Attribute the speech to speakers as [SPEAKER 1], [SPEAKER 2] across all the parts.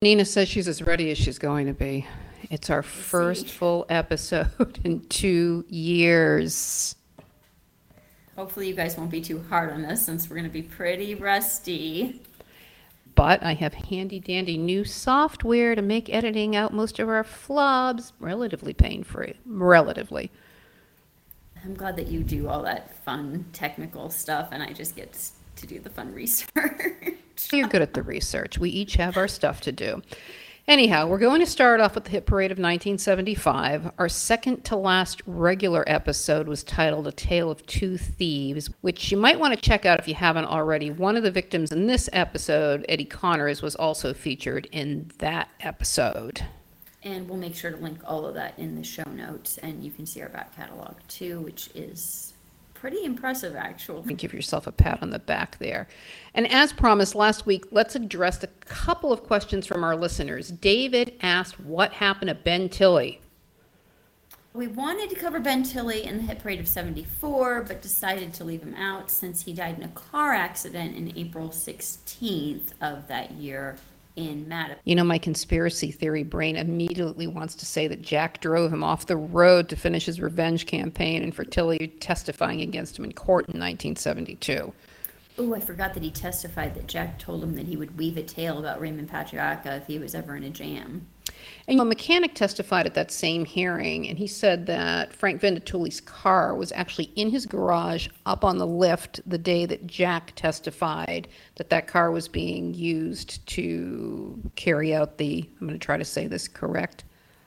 [SPEAKER 1] Nina says she's as ready as she's going to be. It's our
[SPEAKER 2] We'll
[SPEAKER 1] first
[SPEAKER 2] see.
[SPEAKER 1] full episode in 2 years.
[SPEAKER 2] Hopefully, you guys won't be too hard on us since we're going to be pretty rusty.
[SPEAKER 1] But I have handy dandy new software to make editing out most of our flubs relatively pain free. Relatively.
[SPEAKER 2] I'm glad that you do all that fun technical stuff and I just get to do the fun research.
[SPEAKER 1] You're good at the research. We each have our stuff to do. Anyhow, we're going to start off with the hit parade of 1975. Our second to last regular episode was titled A Tale of Two Thieves, which you might want to check out if you haven't already. One of the victims in this episode, Eddie Connors, was also featured in that episode.
[SPEAKER 2] And we'll make sure to link all of that in the show notes, and you can see our back catalog too, which is pretty impressive, actually.
[SPEAKER 1] Give yourself a pat on the back there. And as promised last week, let's address a couple of questions from our listeners. David asked what happened to Ben Tilley.
[SPEAKER 2] We wanted to cover Ben Tilley in the hit parade of 74, but decided to leave him out since he died in a car accident in April 16th of that year in Mattapan.
[SPEAKER 1] You know, my conspiracy theory brain immediately wants to say that Jack drove him off the road to finish his revenge campaign and for Tilley testifying against him in court in 1972.
[SPEAKER 2] Oh, I forgot that he testified that Jack told him that he would weave a tale about Raymond Patriarca if he was ever in a jam.
[SPEAKER 1] And a mechanic testified at that same hearing, and he said that Frank Venditulli's car was actually in his garage up on the lift the day that Jack testified that that car was being used to carry out the, I'm going to try to say this correct,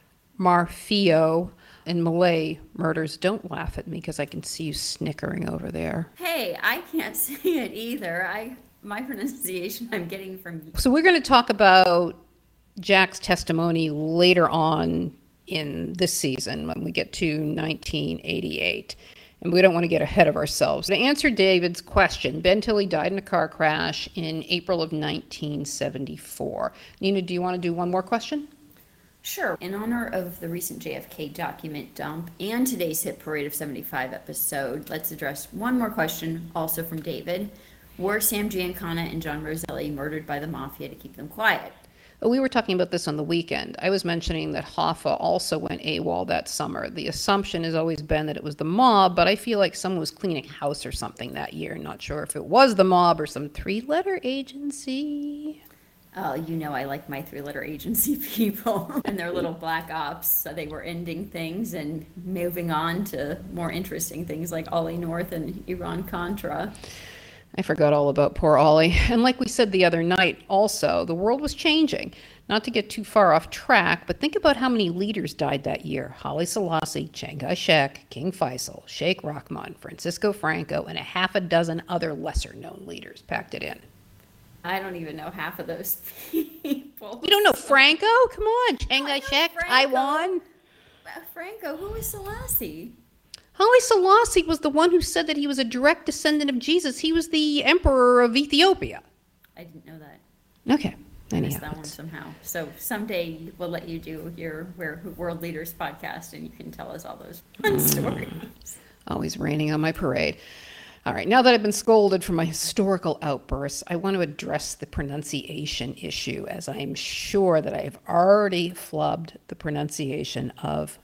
[SPEAKER 1] Marfio and Malay murders. Don't laugh at me because I can see you snickering over there.
[SPEAKER 2] Hey, I can't say it either. My pronunciation I'm getting from you.
[SPEAKER 1] So we're going to talk about Jack's testimony later on in this season when we get to 1988. And we don't want to get ahead of ourselves. To answer David's question, Ben Tilley died in a car crash in April of 1974. Nina, do you want to do one more question?
[SPEAKER 2] Sure. In honor of the recent JFK document dump and today's Hit Parade of 75 episode, let's address one more question, also from David. Were Sam Giancana and John Roselli murdered by the mafia to keep them quiet?
[SPEAKER 1] We were talking about this on the weekend. I was mentioning that Hoffa also went AWOL that summer. The assumption has always been that it was the mob, but I feel like someone was cleaning house or something that year. Not sure if it was the mob or some three-letter agency.
[SPEAKER 2] Oh, you know I like my three-letter agency people and their little black ops. So they were ending things and moving on to more interesting things like Ollie North and Iran-Contra.
[SPEAKER 1] I forgot all about poor Ollie. And like we said the other night, also, the world was changing. Not to get too far off track, but think about how many leaders died that year. Haile Selassie, Chiang Kai-shek, King Faisal, Sheikh Rahman, Francisco Franco, and a half a dozen other lesser-known leaders packed it in.
[SPEAKER 2] I don't even know half of those people.
[SPEAKER 1] You don't know Franco? Come on, Chiang Kai-shek, Taiwan.
[SPEAKER 2] Franco, who is Selassie?
[SPEAKER 1] Haile Selassie was the one who said that he was a direct descendant of Jesus. He was the emperor of Ethiopia.
[SPEAKER 2] I didn't know that.
[SPEAKER 1] Okay.
[SPEAKER 2] I missed
[SPEAKER 1] Anyhow,
[SPEAKER 2] that one somehow. So someday we'll let you do your World Leaders podcast and you can tell us all those fun stories.
[SPEAKER 1] always raining on my parade. All right, now that I've been scolded for my historical outbursts, I want to address the pronunciation issue, as I am sure that I have already flubbed the pronunciation of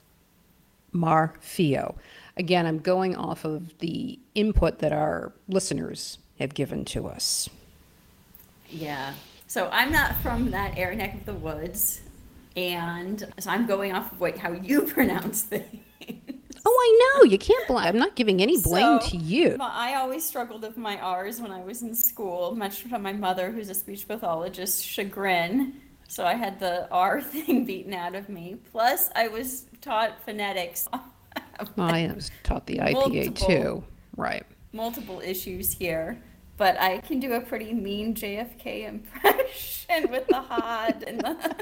[SPEAKER 1] Marfio. Again, I'm going off of the input that our listeners have given to us.
[SPEAKER 2] Yeah. So I'm not from that area neck of the woods, and so I'm going off of how you pronounce things.
[SPEAKER 1] Oh, I know. You can't blame. I'm not giving any blame to you.
[SPEAKER 2] I always struggled with my R's when I was in school, much to my mother, who's a speech pathologist, chagrin. So I had the R thing beaten out of me. Plus, I was taught phonetics.
[SPEAKER 1] I was taught the IPA too. Right.
[SPEAKER 2] Multiple issues here. But I can do a pretty mean JFK impression with the hod and the...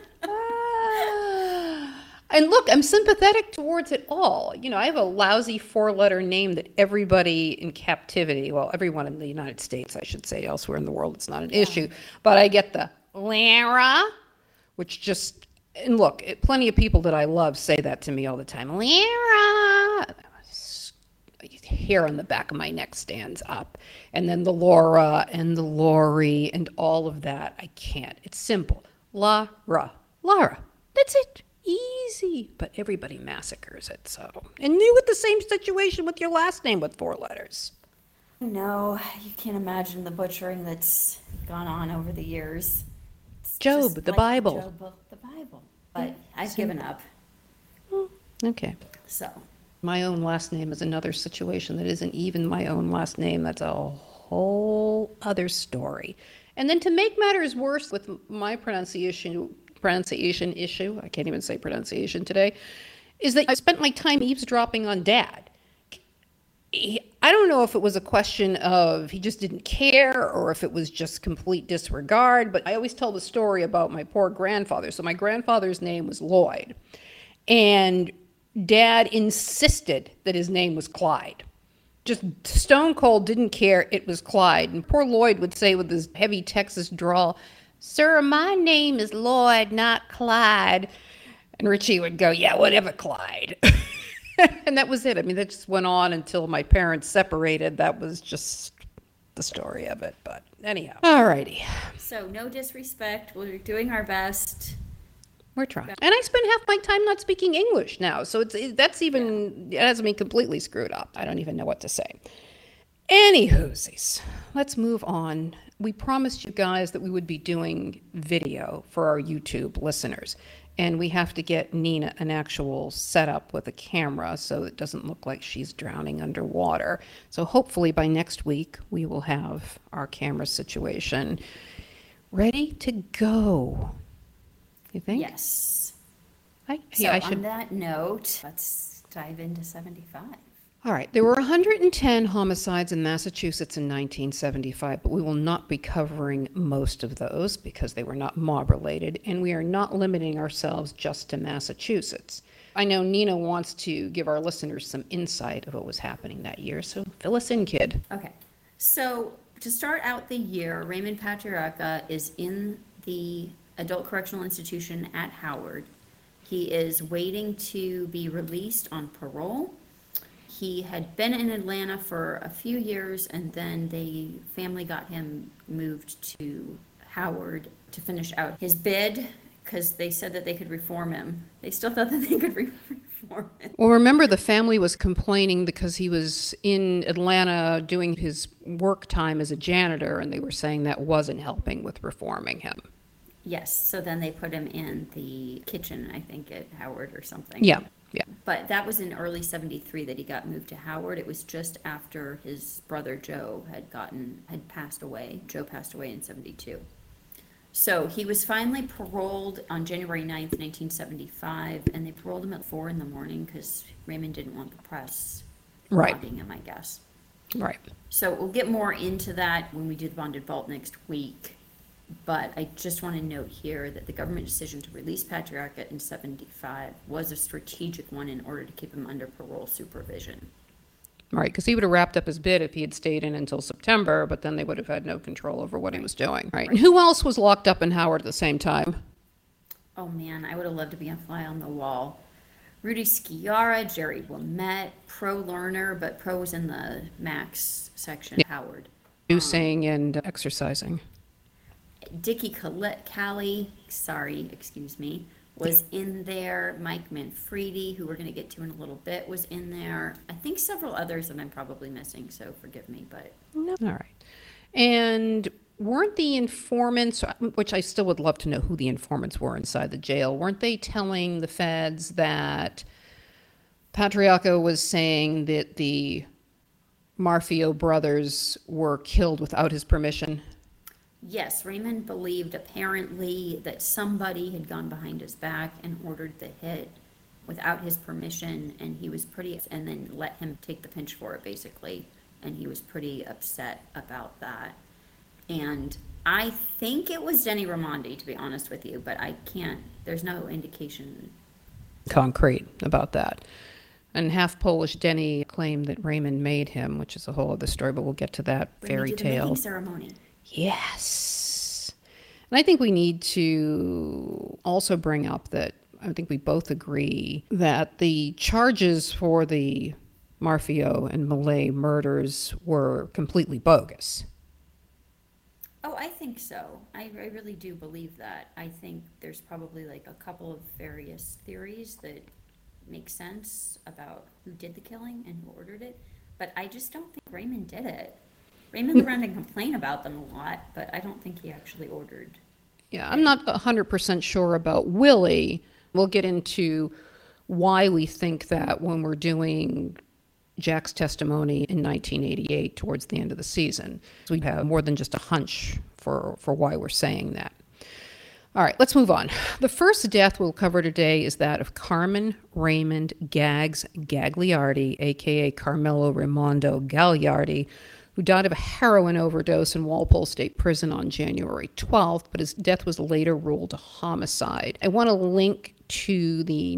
[SPEAKER 1] And look, I'm sympathetic towards it all. You know, I have a lousy four-letter name that everybody in captivity, well, everyone in the United States, I should say, elsewhere in the world, it's not an issue. But I get the Lara, which just, and look, plenty of people that I love say that to me all the time. Lara! Hair on the back of my neck stands up. And then the Laura and the Lori and all of that, I can't. It's simple. Lara. Lara. That's it. Easy. But everybody massacres it, so. And you with the same situation with your last name with 4 letters.
[SPEAKER 2] No, you can't imagine the butchering that's gone on over the years. It's
[SPEAKER 1] Job,
[SPEAKER 2] just
[SPEAKER 1] the
[SPEAKER 2] like
[SPEAKER 1] Bible.
[SPEAKER 2] Job book, the Bible. But I've given up.
[SPEAKER 1] Okay.
[SPEAKER 2] So,
[SPEAKER 1] My own last name is another situation that isn't even my own last name. That's a whole other story. And then to make matters worse with my pronunciation issue, I can't even say pronunciation today, is that I spent my time eavesdropping on Dad. I don't know if it was a question of he just didn't care or if it was just complete disregard, but I always tell the story about my poor grandfather. So my grandfather's name was Lloyd, and Dad insisted that his name was Clyde. Just stone cold didn't care, it was Clyde. And poor Lloyd would say with his heavy Texas drawl, "Sir, my name is Lloyd, not Clyde." And Richie would go, "Yeah, whatever, Clyde." And that was it. I mean, that just went on until my parents separated. That was just the story of it. But anyhow. All righty.
[SPEAKER 2] so no disrespect. We're doing our best.
[SPEAKER 1] We're trying. And I spend half my time not speaking English now. So it has me completely screwed up. I don't even know what to say. Anywhoosies, let's move on. We promised you guys that we would be doing video for our YouTube listeners. And we have to get Nina an actual setup with a camera so it doesn't look like she's drowning underwater. So hopefully by next week, we will have our camera situation ready to go. You think?
[SPEAKER 2] Yes.
[SPEAKER 1] I
[SPEAKER 2] So
[SPEAKER 1] should.
[SPEAKER 2] on that note, let's dive into 75.
[SPEAKER 1] All right. There were 110 homicides in Massachusetts in 1975, but we will not be covering most of those because they were not mob related, and we are not limiting ourselves just to Massachusetts. I know Nina wants to give our listeners some insight of what was happening that year, so fill us in, kid.
[SPEAKER 2] Okay. So to start out the year, Raymond Patriarca is in the adult correctional institution at Howard. He is waiting to be released on parole. He had been in Atlanta for a few years, and then the family got him moved to Howard to finish out his bid because they said that they could reform him. They still thought that they could reform him.
[SPEAKER 1] Well, remember the family was complaining because he was in Atlanta doing his work time as a janitor, and they were saying that wasn't helping with reforming him.
[SPEAKER 2] Yes, so then they put him in the kitchen, I think, at Howard or something.
[SPEAKER 1] Yeah, yeah.
[SPEAKER 2] But that was in early 73 that he got moved to Howard. It was just after his brother Joe had passed away. Joe passed away in 72. So he was finally paroled on January 9th, 1975, and they paroled him at 4 in the morning because Raymond didn't want the press bonding him, I guess.
[SPEAKER 1] Right.
[SPEAKER 2] So we'll get more into that when we do the bonded vault next week. But I just want to note here that the government decision to release Patriarca in 75 was a strategic one in order to keep him under parole supervision.
[SPEAKER 1] Right, because he would have wrapped up his bid if he had stayed in until September, but then they would have had no control over what he was doing. Right. And who else was locked up in Howard at the same time?
[SPEAKER 2] Oh man, I would have loved to be a fly on the wall. Rudy Sciarra, Jerry Wilmette, Pro learner, but Pro was in the Max section, Howard.
[SPEAKER 1] Juicing and exercising.
[SPEAKER 2] Dickie Callie, was in there. Mike Manfredi, who we're going to get to in a little bit, was in there. I think several others that I'm probably missing, so forgive me. But
[SPEAKER 1] No. All right. And weren't the informants, which I still would love to know who the informants were inside the jail, weren't they telling the feds that Patriarca was saying that the Marfio brothers were killed without his permission?
[SPEAKER 2] yes, Raymond believed apparently that somebody had gone behind his back and ordered the hit without his permission, and he was and then let him take the pinch for it, basically. And he was pretty upset about that. And I think it was Denny Raimondi, to be honest with you, but there's no indication.
[SPEAKER 1] Concrete about that. And half Polish Denny claimed that Raymond made him, which is a whole other story, but we'll get to that fairy
[SPEAKER 2] The making
[SPEAKER 1] tale.
[SPEAKER 2] ceremony.
[SPEAKER 1] Yes. And I think we need to also bring up that I think we both agree that the charges for the Marfio and Malay murders were completely bogus.
[SPEAKER 2] Oh, I think so. I really do believe that. I think there's probably like a couple of various theories that make sense about who did the killing and who ordered it, but I just don't think Raymond did it. Raymond around and complain about them a lot, but I don't think he actually ordered.
[SPEAKER 1] Yeah, I'm not 100% sure about Willie. We'll get into why we think that when we're doing Jack's testimony in 1988 towards the end of the season. So we have more than just a hunch for why we're saying that. All right, let's move on. The first death we'll cover today is that of Carmen Raymond Gags Gagliardi, a.k.a. Carmelo Raimondo Gagliardi, who died of a heroin overdose in Walpole State Prison on January 12th, but his death was later ruled a homicide. I want to link to the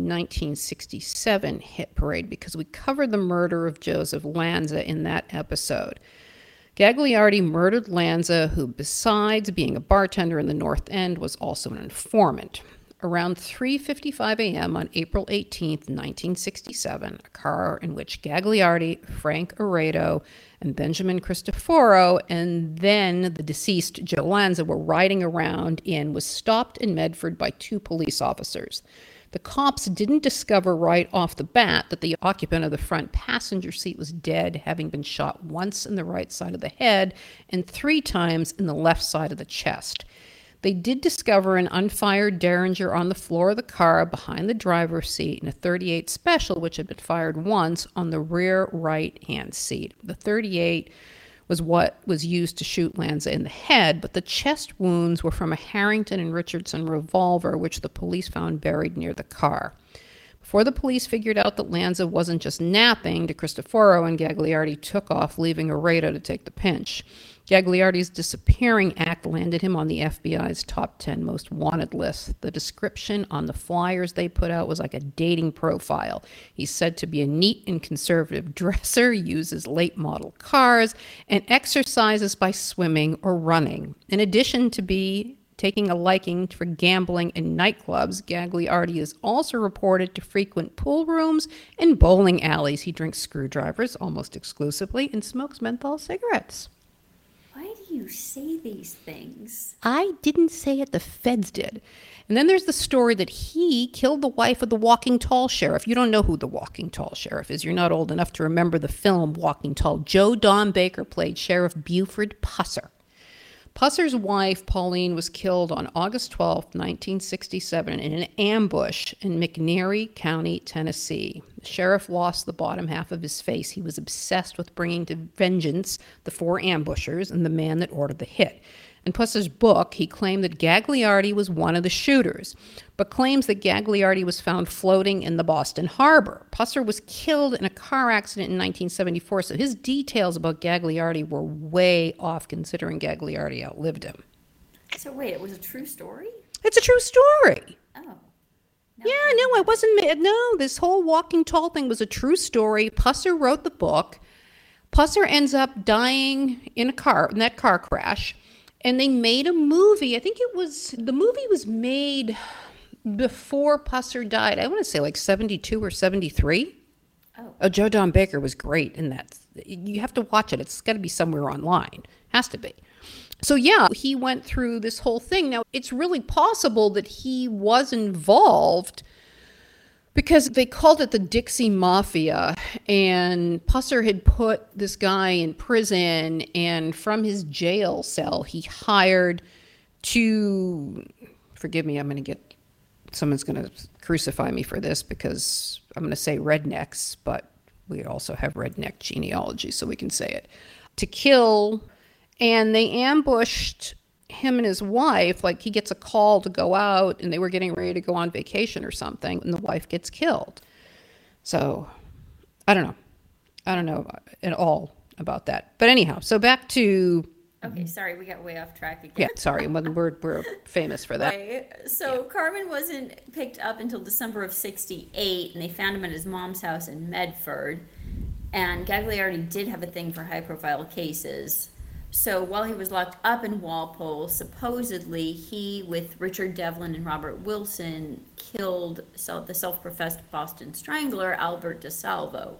[SPEAKER 1] 1967 hit parade because we covered the murder of Joseph Lanza in that episode. Gagliardi murdered Lanza, who, besides being a bartender in the North End, was also an informant. Around 3:55 a.m. on April 18, 1967, a car in which Gagliardi, Frank Aredo, and Benjamin Cristoforo, and then the deceased Joe Lanza were riding around in was stopped in Medford by two police officers. The cops didn't discover right off the bat that the occupant of the front passenger seat was dead, having been shot once in the right side of the head and 3 times in the left side of the chest. They did discover an unfired Derringer on the floor of the car behind the driver's seat and a .38 Special, which had been fired once on the rear right-hand seat. The .38 was what was used to shoot Lanza in the head, but the chest wounds were from a Harrington and Richardson revolver, which the police found buried near the car. Before the police figured out that Lanza wasn't just napping, De Cristoforo and Gagliardi took off, leaving Aredo to take the pinch. Gagliardi's disappearing act landed him on the FBI's top 10 most wanted list. The description on the flyers they put out was like a dating profile. He's said to be a neat and conservative dresser, uses late model cars, and exercises by swimming or running. In addition to taking a liking for gambling in nightclubs, Gagliardi is also reported to frequent pool rooms and bowling alleys. He drinks screwdrivers almost exclusively and smokes menthol cigarettes.
[SPEAKER 2] Why do you say these things?
[SPEAKER 1] I didn't say it, the feds did. And then there's the story that he killed the wife of the Walking Tall Sheriff. You don't know who the Walking Tall Sheriff is. You're not old enough to remember the film Walking Tall. Joe Don Baker played Sheriff Buford Pusser. Pusser's wife, Pauline, was killed on August 12, 1967, in an ambush in McNairy County, Tennessee. The sheriff lost the bottom half of his face. He was obsessed with bringing to vengeance the 4 ambushers and the man that ordered the hit. In Pusser's book, he claimed that Gagliardi was one of the shooters, but claims that Gagliardi was found floating in the Boston Harbor. Pusser was killed in a car accident in 1974, so his details about Gagliardi were way off considering Gagliardi outlived him.
[SPEAKER 2] So wait, it was a true story?
[SPEAKER 1] It's a true story.
[SPEAKER 2] Oh. No.
[SPEAKER 1] Yeah, no, I wasn't. No, this whole Walking Tall thing was a true story. Pusser wrote the book. Pusser ends up dying in that car crash. And they made a movie. I think the movie was made before Pusser died. I want to say like 72 or 73. Oh, Joe Don Baker was great in that. You have to watch it. It's got to be somewhere online. Has to be. So yeah, he went through this whole thing. Now, it's really possible that he was involved because they called it the Dixie Mafia, and Pusser had put this guy in prison, and from his jail cell, he hired 2, forgive me, someone's going to crucify me for this because I'm going to say rednecks, but we also have redneck genealogy, so we can say it, to kill, and they ambushed him and his wife. Like, he gets a call to go out and they were getting ready to go on vacation or something, and the wife gets killed. So I don't know at all about that, but anyhow, so back to
[SPEAKER 2] Okay, sorry, we got way off track again.
[SPEAKER 1] yeah, sorry, we're famous for that.
[SPEAKER 2] Right. So Carmen wasn't picked up until December of '68, and they found him at his mom's house in Medford. And Gagliardi did have a thing for high-profile cases. So while he was locked up in Walpole, supposedly he, with Richard Devlin and Robert Wilson, killed the self-professed Boston Strangler, Albert DeSalvo.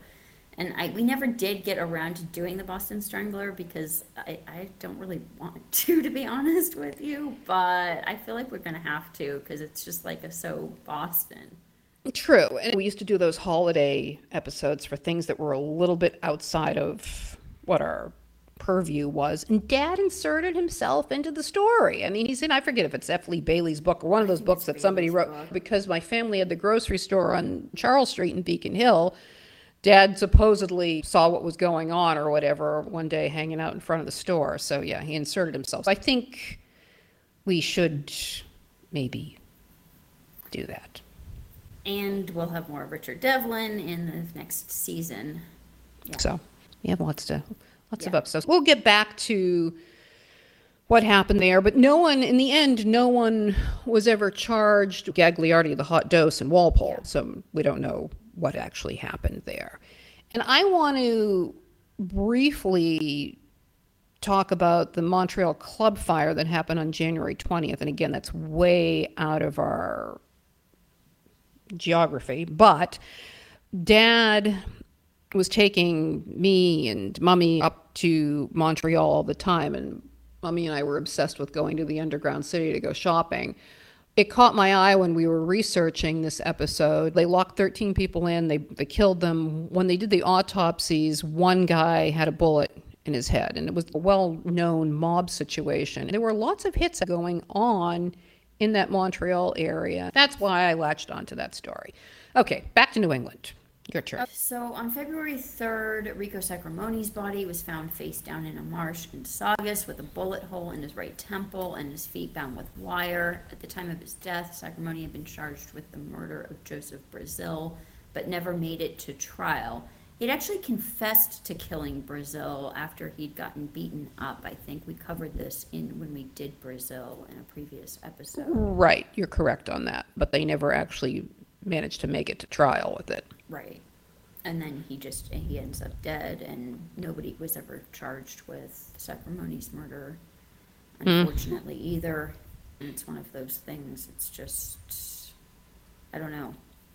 [SPEAKER 2] And we never did get around to doing the Boston Strangler because I don't really want to be honest with you, but I feel like we're gonna have to because it's just like a so Boston.
[SPEAKER 1] True. And we used to do those holiday episodes for things that were a little bit outside of what our purview was. And Dad inserted himself into the story. I mean, he's in, I forget if it's F. Lee Bailey's book or one of those
[SPEAKER 2] think
[SPEAKER 1] books
[SPEAKER 2] it's
[SPEAKER 1] that somebody
[SPEAKER 2] Bailey's
[SPEAKER 1] wrote.
[SPEAKER 2] book.
[SPEAKER 1] Because my family had the grocery store on Charles Street in Beacon Hill, Dad supposedly saw what was going on or whatever one day hanging out in front of the store. So yeah, he inserted himself. I think we should maybe do that.
[SPEAKER 2] And we'll have more of Richard Devlin in the next season. Yeah.
[SPEAKER 1] So we have lots of
[SPEAKER 2] Yeah.
[SPEAKER 1] episodes. We'll get back to what happened there, but no one, in the end, no one was ever charged. Gagliardi, the hot dose, and Walpole.
[SPEAKER 2] Yeah.
[SPEAKER 1] So we don't know what actually happened there. And I want to briefly talk about the Montreal Club fire that happened on January 20th. And again, that's way out of our geography, but Dad was taking me and Mummy up to Montreal all the time, and Mummy and I were obsessed with going to the underground city to go shopping. It caught my eye when we were researching this episode. They locked 13 people in, they killed them. When they did the autopsies, one guy had a bullet in his head, and it was a well-known mob situation. There were lots of hits going on in that Montreal area. That's why I latched onto that story. Okay, back to New England. Your turn.
[SPEAKER 2] So on February 3rd, Rico Sacramone's body was found face down in a marsh in Saugus with a bullet hole in his right temple and his feet bound with wire. At the time of his death, Sacramone had been charged with the murder of Joseph Brazil, but never made it to trial. He'd actually confessed to killing Brazil after he'd gotten beaten up. I think we covered this when we did Brazil in a previous episode.
[SPEAKER 1] Right, you're correct on that. But they never actually managed to make it to trial with it.
[SPEAKER 2] Right. And then he ends up dead, and nobody was ever charged with Sacramone's murder, unfortunately, either. And it's one of those things, it's just, I don't know.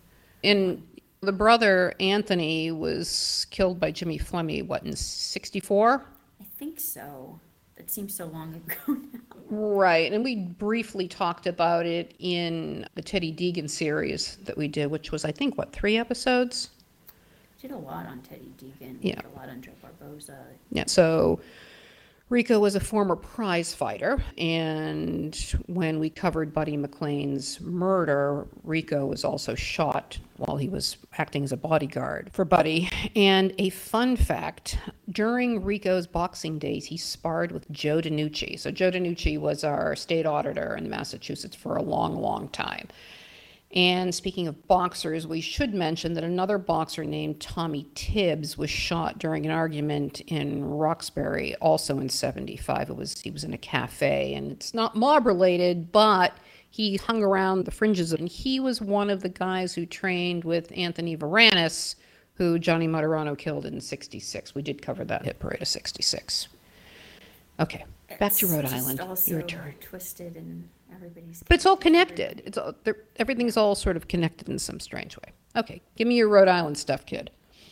[SPEAKER 1] And the brother, Anthony, was killed by Jimmy Flemmi, what, in 64?
[SPEAKER 2] I think so. That seems so long ago now.
[SPEAKER 1] Right, and we briefly talked about it in the Teddy Deegan series that we did, which was, I think, what, 3 episodes?
[SPEAKER 2] Did a lot on Teddy Deegan.
[SPEAKER 1] Yeah.
[SPEAKER 2] Did a lot on Joe Barboza.
[SPEAKER 1] Yeah, so Rico was a former prize fighter, and when we covered Buddy McLean's murder, Rico was also shot while he was acting as a bodyguard for Buddy. And a fun fact, during Rico's boxing days, he sparred with Joe DiNucci. So Joe DiNucci was our state auditor in Massachusetts for a long, long time. And speaking of boxers, we should mention that another boxer named Tommy Tibbs was shot during an argument in Roxbury, also in 75. He was in a cafe, and it's not mob related, but he hung around the fringes, and he was one of the guys who trained with Anthony Varanis, who Johnny Maturano killed in 66. We did cover that hit parade of 66. Okay, back to Rhode
[SPEAKER 2] It's just
[SPEAKER 1] Island.
[SPEAKER 2] also
[SPEAKER 1] Your turn.
[SPEAKER 2] twisted and everybody's.
[SPEAKER 1] But it's all connected. Everything's all sort of connected in some strange way. Okay, give me your Rhode Island stuff, kid.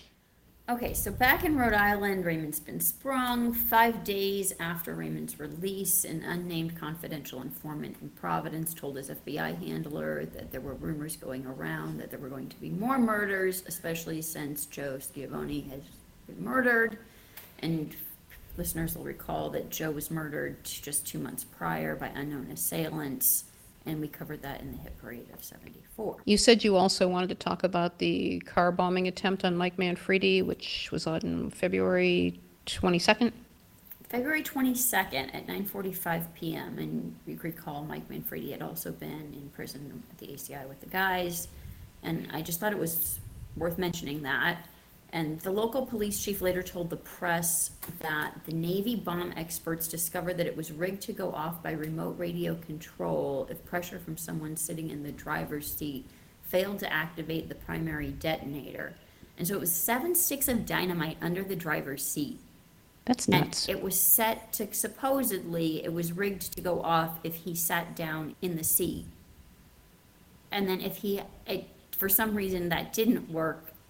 [SPEAKER 2] Okay, so back in Rhode Island, Raymond's been sprung. 5 days after Raymond's release, an unnamed confidential informant in Providence told his FBI handler that there were rumors going around that there were going to be more murders, especially since Joe Schiavone has been murdered. And listeners will recall that Joe was murdered just 2 months prior by unknown assailants, and we covered that in the hit parade of 74.
[SPEAKER 1] You said you also wanted to talk about the car bombing attempt on Mike Manfredi, which was on February 22nd.
[SPEAKER 2] February 22nd at 9:45 p.m. And you recall Mike Manfredi had also been in prison at the ACI with the guys. And I just thought it was worth mentioning that. And the local police chief later told the press that the Navy bomb experts discovered that it was rigged to go off by remote radio control if pressure from someone sitting in the driver's seat failed to activate the primary detonator. And so it was 7 sticks of dynamite under the driver's seat.
[SPEAKER 1] That's
[SPEAKER 2] And
[SPEAKER 1] nuts.
[SPEAKER 2] it was set to, supposedly, it was rigged to go off if he sat down in the seat. And then if for some reason that didn't work,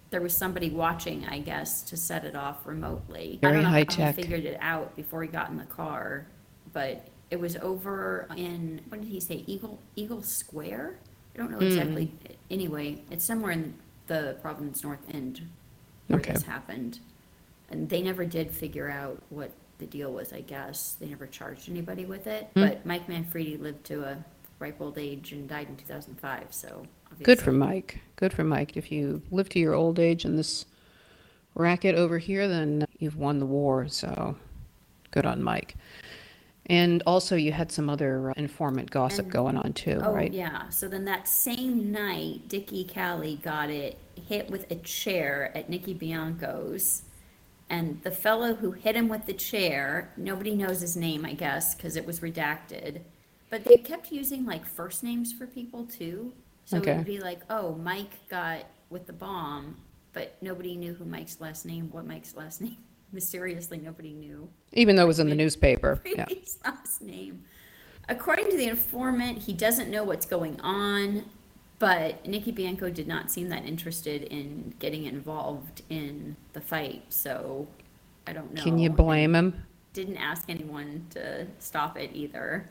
[SPEAKER 2] there was somebody watching, I guess, to set it off remotely. I
[SPEAKER 1] Very
[SPEAKER 2] don't know
[SPEAKER 1] high
[SPEAKER 2] how he
[SPEAKER 1] tech.
[SPEAKER 2] figured it out before he got in the car, but it was over in, what did he say, Eagle Square? I don't know exactly. Anyway, it's somewhere in the Providence North End where
[SPEAKER 1] Okay.
[SPEAKER 2] this happened. And they never did figure out what the deal was, I guess. They never charged anybody with it. But Mike Manfredi lived to a ripe old age and died in 2005, so
[SPEAKER 1] Good for
[SPEAKER 2] obviously.
[SPEAKER 1] Mike. Good for Mike. If you live to your old age in this racket over here, then you've won the war. So good on Mike. And also, you had some other informant gossip
[SPEAKER 2] And
[SPEAKER 1] going on too,
[SPEAKER 2] oh
[SPEAKER 1] right?
[SPEAKER 2] yeah, so then that same night, Dickie Callie got it hit with a chair at Nikki Bianco's, and the fellow who hit him with the chair, nobody knows his name, I guess, because it was redacted. But they kept using like first names for people too. So it
[SPEAKER 1] Okay.
[SPEAKER 2] would be like, oh, Mike got with the bomb, but nobody knew who Mike's last name, what Mike's last name. Mysteriously, nobody knew
[SPEAKER 1] Even though it was in the
[SPEAKER 2] Mike
[SPEAKER 1] newspaper. Yeah.
[SPEAKER 2] Brady's last name. According to the informant, he doesn't know what's going on, but Nikki Bianco did not seem that interested in getting involved in the fight, so I don't know.
[SPEAKER 1] Can you
[SPEAKER 2] And
[SPEAKER 1] blame him?
[SPEAKER 2] didn't ask anyone to stop it either.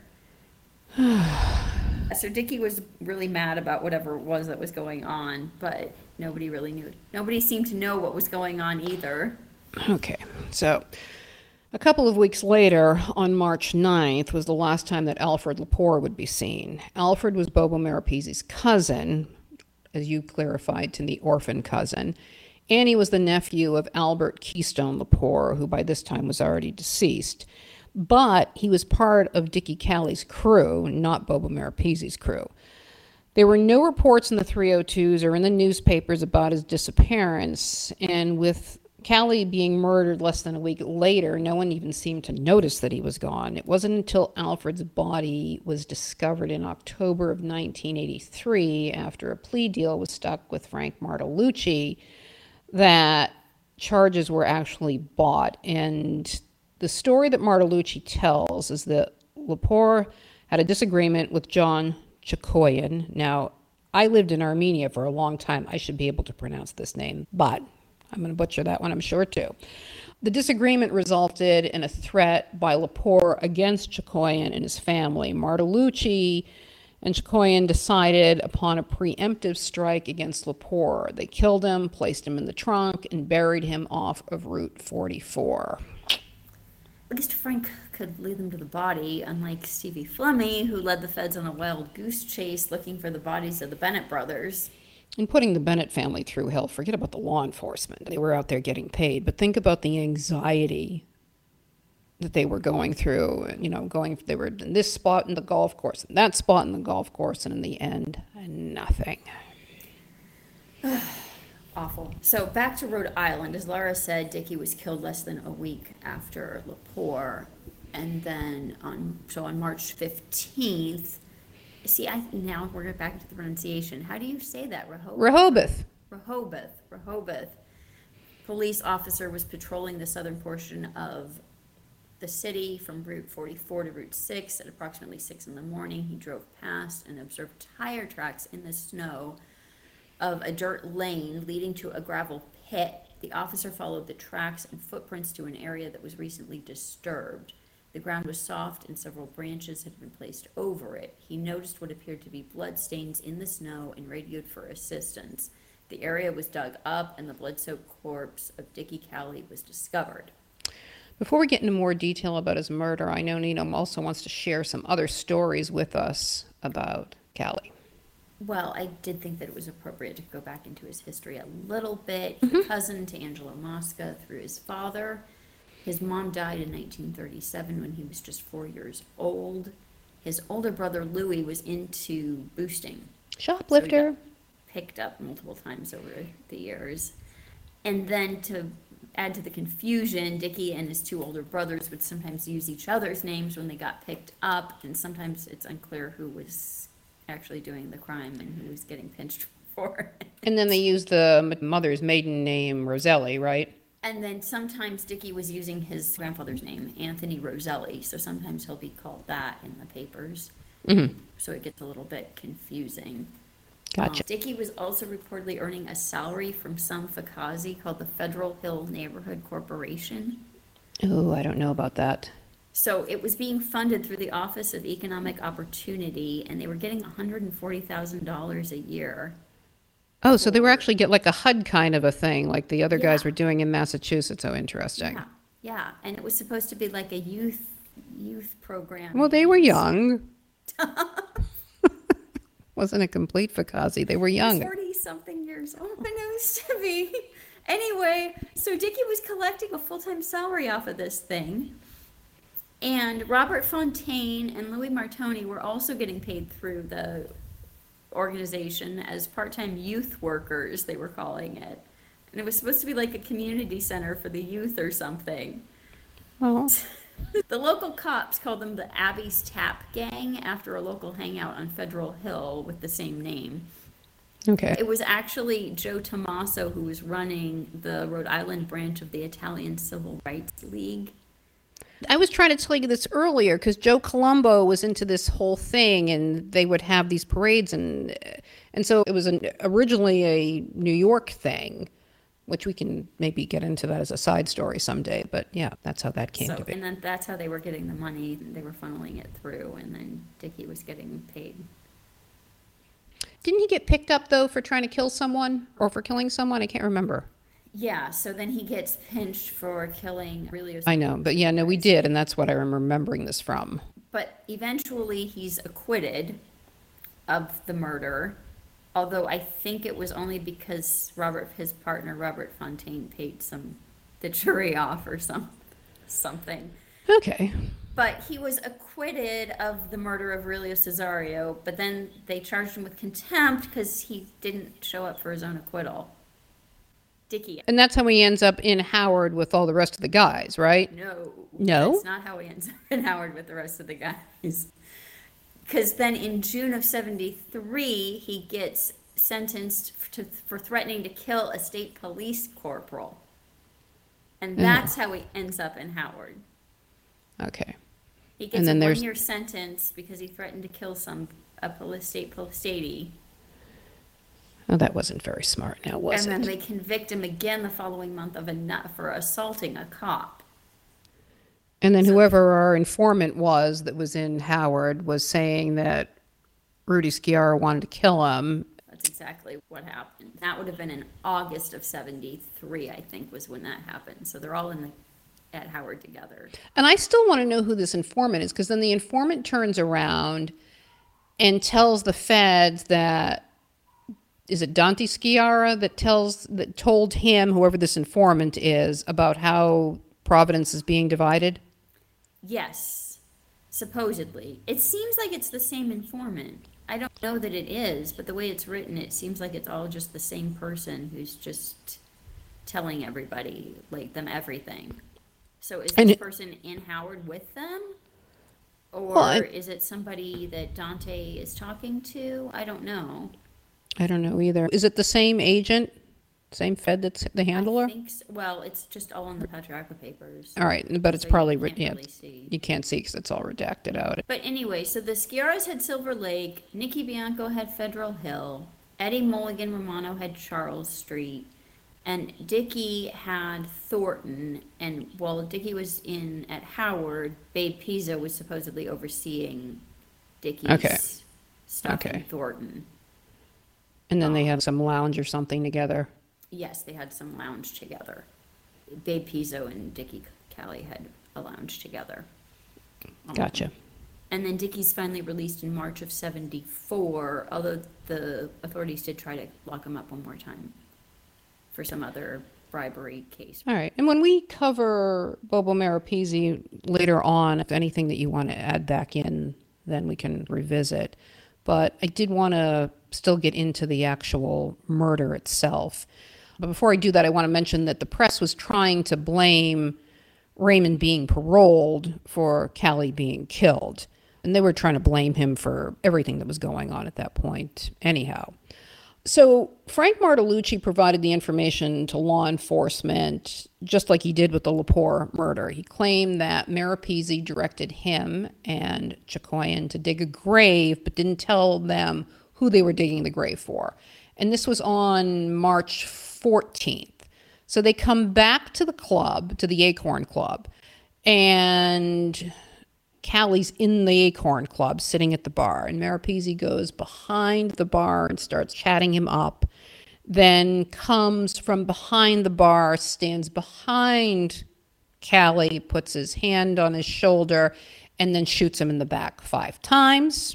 [SPEAKER 2] So Dickie was really mad about whatever it was that was going on, but nobody really knew. Nobody seemed to know what was going on either.
[SPEAKER 1] Okay. So a couple of weeks later, on March 9th, was the last time that Alfred Lepore would be seen. Alfred was Bobo Marapesi's cousin, as you clarified, to the orphan cousin. And he was the nephew of Albert Keystone Lepore, who by this time was already deceased. But he was part of Dickie Callie's crew, not Bobo Marapesi's crew. There were no reports in the 302s or in the newspapers about his disappearance, and with Callie being murdered less than a week later, no one even seemed to notice that he was gone. It wasn't until Alfred's body was discovered in October of 1983, after a plea deal was struck with Frank Martolucci, that charges were actually bought. And the story that Martolucci tells is that Lepore had a disagreement with John Chikoyan. Now, I lived in Armenia for a long time. I should be able to pronounce this name, but I'm going to butcher that one, I'm sure, too. The disagreement resulted in a threat by Lepore against Chikoyan and his family. Martolucci and Chikoyan decided upon a preemptive strike against Lepore. They killed him, placed him in the trunk, and buried him off of Route 44.
[SPEAKER 2] At least Frank could lead them to the body, unlike Stevie Flemmi, who led the feds on a wild goose chase looking for the bodies of the Bennett brothers.
[SPEAKER 1] And putting the Bennett family through hell, forget about the law enforcement. They were out there getting paid, but think about the anxiety that they were going through. They were in this spot in the golf course, and that spot in the golf course, and in the end, nothing.
[SPEAKER 2] Awful. So back to Rhode Island. As Laura said, Dickie was killed less than a week after Lepore. And then on March 15th, now we're back to the pronunciation. How do you say that?
[SPEAKER 1] Rehoboth.
[SPEAKER 2] Rehoboth. Police officer was patrolling the southern portion of the city from Route 44 to Route 6 at approximately 6 in the morning. He drove past and observed tire tracks in the snow of a dirt lane leading to a gravel pit. The officer followed the tracks and footprints to an area that was recently disturbed. The ground was soft and several branches had been placed over it. He noticed what appeared to be blood stains in the snow and radioed for assistance. The area was dug up and the blood-soaked corpse of Dickie Callie was discovered.
[SPEAKER 1] Before we get into more detail about his murder, I know Nino also wants to share some other stories with us about Callie.
[SPEAKER 2] Well, I did think that it was appropriate to go back into his history a little bit. He's a cousin to Angelo Mosca through his father. His mom died in 1937 when he was just 4 years old. His older brother Louis was into boosting.
[SPEAKER 1] Shoplifter.
[SPEAKER 2] So he got picked up multiple times over the years. And then to add to the confusion, Dickie and his two older brothers would sometimes use each other's names when they got picked up, and sometimes it's unclear who was actually doing the crime and who was getting pinched for it.
[SPEAKER 1] And then they used the mother's maiden name, Roselli, right?
[SPEAKER 2] And then sometimes Dickie was using his grandfather's name, Anthony Roselli, so sometimes he'll be called that in the papers. So it gets a little bit confusing.
[SPEAKER 1] Gotcha.
[SPEAKER 2] Dickey was also reportedly earning a salary from some Fakazi called the Federal Hill Neighborhood Corporation.
[SPEAKER 1] Oh, I don't know about that.
[SPEAKER 2] So it was being funded through the Office of Economic Opportunity, and they were getting $140,000 a year.
[SPEAKER 1] Oh, so they were actually get like a HUD kind of a thing, like the other guys
[SPEAKER 2] Yeah.
[SPEAKER 1] were doing in Massachusetts. Oh, interesting.
[SPEAKER 2] Yeah, yeah, and it was supposed to be like a youth program.
[SPEAKER 1] Well, they were young. Wasn't a complete Fakazi. They were young.
[SPEAKER 2] 40-something years old. I knows to be. Anyway, so Dickey was collecting a full-time salary off of this thing. And Robert Fontaine and Louis Martoni were also getting paid through the organization as part-time youth workers, they were calling it. And it was supposed to be like a community center for the youth or something.
[SPEAKER 1] Well,
[SPEAKER 2] The local cops called them the Abby's Tap Gang after a local hangout on Federal Hill with the same name.
[SPEAKER 1] okay.
[SPEAKER 2] It was actually Joe Tommaso who was running the Rhode Island branch of the Italian Civil Rights League.
[SPEAKER 1] I was trying to tell you this earlier because Joe Colombo was into this whole thing, and they would have these parades, and so it was originally a New York thing, which we can maybe get into that as a side story someday. But yeah, that's how that came to be.
[SPEAKER 2] And then that's how they were getting the money. They were funneling it through, and then Dickey was getting paid.
[SPEAKER 1] Didn't he get picked up though for trying to kill someone or for killing someone? I can't remember.
[SPEAKER 2] Yeah, so then he gets pinched for killing Aurelio.
[SPEAKER 1] I know, but yeah, no, we did, and that's what I'm remembering this from.
[SPEAKER 2] But eventually he's acquitted of the murder, although I think it was only because his partner, Robert Fontaine, paid the jury off or something.
[SPEAKER 1] Okay.
[SPEAKER 2] But he was acquitted of the murder of Aurelio Cesario, but then they charged him with contempt because he didn't show up for his own acquittal. Dickey.
[SPEAKER 1] And that's how he ends up in Howard with all the rest of the guys, right? No?
[SPEAKER 2] That's not how he ends up in Howard with the rest of the guys. Because then in June of 73, he gets sentenced for threatening to kill a state police corporal. And that's how he ends up in Howard.
[SPEAKER 1] Okay.
[SPEAKER 2] He gets a one-year sentence because he threatened to kill a statey.
[SPEAKER 1] Oh, that wasn't very smart now, was it?
[SPEAKER 2] And then they convict him again the following month for assaulting a cop.
[SPEAKER 1] And then whoever our informant was that was in Howard was saying that Rudy Sciarra wanted to kill him.
[SPEAKER 2] That's exactly what happened. That would have been in August of 73, I think, was when that happened. So they're all at Howard together.
[SPEAKER 1] And I still want to know who this informant is, because then the informant turns around and tells the feds that, is it Dante Sciarra that told him, whoever this informant is, about how Providence is being divided?
[SPEAKER 2] Yes, supposedly. It seems like it's the same informant. I don't know that it is, but the way it's written, it seems like it's all just the same person who's just telling everybody, like, them everything. So is this person in Howard with them? Or is it somebody that Dante is talking to? I don't know.
[SPEAKER 1] I don't know either. Is it the same agent? Same Fed that's the handler?
[SPEAKER 2] I think so. Well, it's just all in the Patriarca papers.
[SPEAKER 1] All right, but it's
[SPEAKER 2] So
[SPEAKER 1] probably
[SPEAKER 2] you can't
[SPEAKER 1] yeah,
[SPEAKER 2] really see.
[SPEAKER 1] you can't see because it's all redacted out.
[SPEAKER 2] But anyway, so the Sciarras had Silver Lake, Nicky Bianco had Federal Hill, Eddie Mulligan Romano had Charles Street, and Dickey had Thornton. And while Dickey was at Howard, Babe Pizzo was supposedly overseeing Dickey's stuff in Thornton.
[SPEAKER 1] And then they had some lounge or something together.
[SPEAKER 2] Yes, they had some lounge together. Babe Pizzo and Dickey Callie had a lounge together.
[SPEAKER 1] Gotcha.
[SPEAKER 2] And then Dickey's finally released in March of 74, although the authorities did try to lock him up one more time for some other bribery case.
[SPEAKER 1] All right. And when we cover Bobo Marapizzi later on, if anything that you want to add back in, then we can revisit. But I did want to still get into the actual murder itself. But before I do that, I want to mention that the press was trying to blame Raymond being paroled for Callie being killed. And they were trying to blame him for everything that was going on at that point anyhow. So Frank Martellucci provided the information to law enforcement, just like he did with the Lepore murder. He claimed that Marapizzi directed him and Chacoyan to dig a grave, but didn't tell them who they were digging the grave for. And this was on March 14th. So they come back to the club, to the Acorn Club, and Callie's in the Acorn Club sitting at the bar. And Maripese goes behind the bar and starts chatting him up. Then comes from behind the bar, stands behind Callie, puts his hand on his shoulder, and then shoots him in the back 5 times.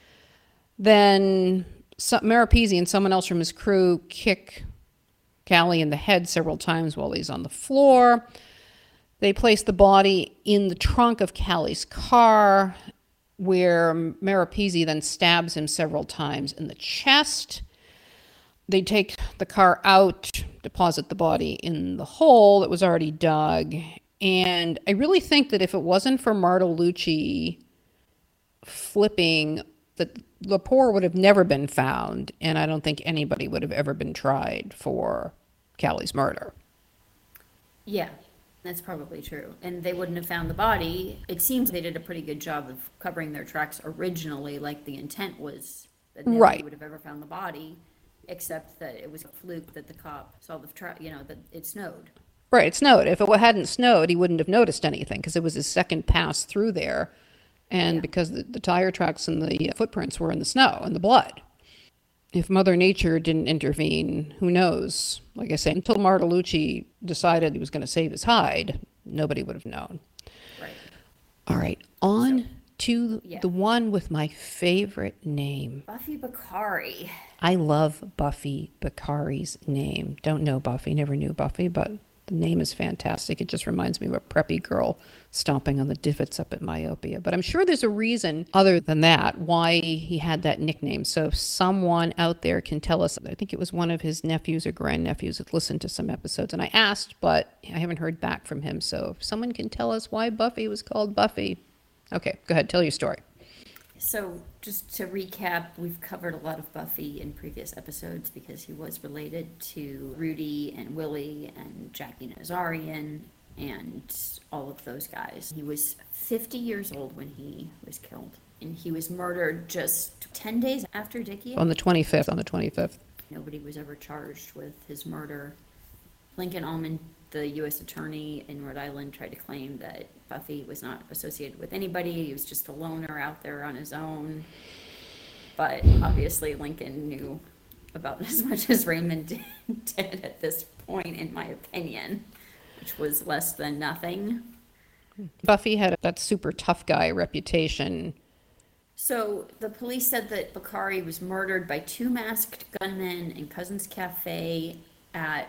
[SPEAKER 1] Then Maripese and someone else from his crew kick Callie in the head several times while he's on the floor. They place the body in the trunk of Callie's car, where Maripese then stabs him several times in the chest. They take the car out, deposit the body in the hole that was already dug. And I really think that if it wasn't for Bartolucci flipping, that Lepore would have never been found, and I don't think anybody would have ever been tried for Callie's murder.
[SPEAKER 2] Yeah, that's probably true. And they wouldn't have found the body. It seems they did a pretty good job of covering their tracks originally, like the intent was that nobody would have ever found the body, except that it was a fluke that the cop saw that it snowed.
[SPEAKER 1] Right, it snowed. If it hadn't snowed, he wouldn't have noticed anything because it was his second pass through there. And because the tire tracks and the footprints were in the snow and the blood. If Mother Nature didn't intervene, who knows? Like I say, until Bartolucci decided he was going to save his hide, nobody would have known.
[SPEAKER 2] Right.
[SPEAKER 1] All right, on to the one with my favorite name.
[SPEAKER 2] Buffy Bakari.
[SPEAKER 1] I love Buffy Bakari's name. Don't know Buffy, never knew Buffy, but the name is fantastic. It just reminds me of a preppy girl stomping on the divots up at Myopia. But I'm sure there's a reason other than that why he had that nickname. So if someone out there can tell us, I think it was one of his nephews or grandnephews that listened to some episodes. And I asked, but I haven't heard back from him. So if someone can tell us why Buffy was called Buffy. Okay, go ahead. Tell your story.
[SPEAKER 2] So just to recap, we've covered a lot of Buffy in previous episodes because he was related to Rudy and Willie and Jackie Nazarian and all of those guys. He was 50 years old when he was killed, and he was murdered just 10 days after Dickie.
[SPEAKER 1] On the 25th.
[SPEAKER 2] Nobody was ever charged with his murder. Lincoln Almond, the U.S. attorney in Rhode Island, tried to claim that Buffy was not associated with anybody. He was just a loner out there on his own. But obviously Lincoln knew about as much as Raymond did at this point, in my opinion, which was less than nothing.
[SPEAKER 1] Buffy had that super tough guy reputation.
[SPEAKER 2] So the police said that Bakari was murdered by 2 masked gunmen in Cousins Cafe at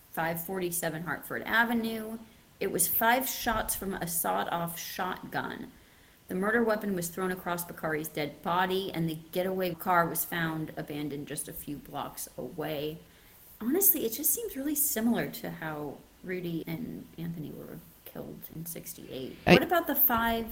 [SPEAKER 2] 547 Hartford Avenue. It was 5 shots from a sawed-off shotgun. The murder weapon was thrown across Bakari's dead body, and the getaway car was found abandoned just a few blocks away. Honestly, it just seems really similar to how Rudy and Anthony were killed in 68. What about the five